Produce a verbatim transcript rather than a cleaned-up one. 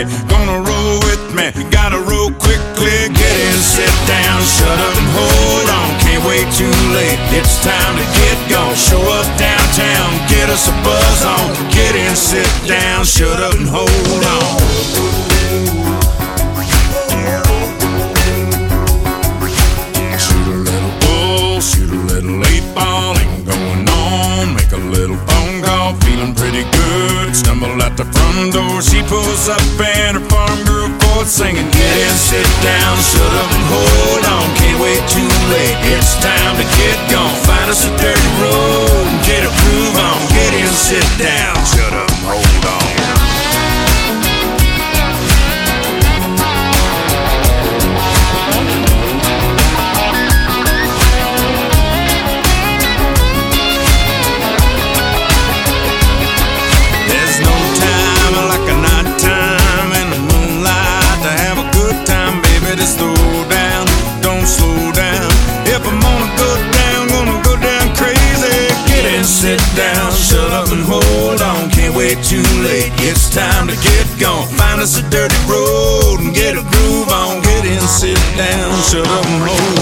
you gonna roll with me? You gotta roll quickly. Get in, sit down, shut up and hold on. Can't wait too late, it's time to get gone. Show up downtown, get us a buzz on. Get in, sit down, shut up and hold on. Shoot a little bull, shoot a little eight ball, ain't going on. Make a little phone call, feeling pretty good. Stumble out the front door, she pulls up and her farm girl chords singing. Get in, sit down, shut up and hold on. Can't wait too late, it's time to get gone. Find us a dirty road and get a groove on. Get in, sit down, shut up and hold on. Slow down, don't slow down. If I'm gonna go down, gonna go down crazy. Get in, sit down, shut up and hold on. Can't wait too late, it's time to get gone. Find us a dirty road and get a groove on. Get in, sit down, shut up and hold on.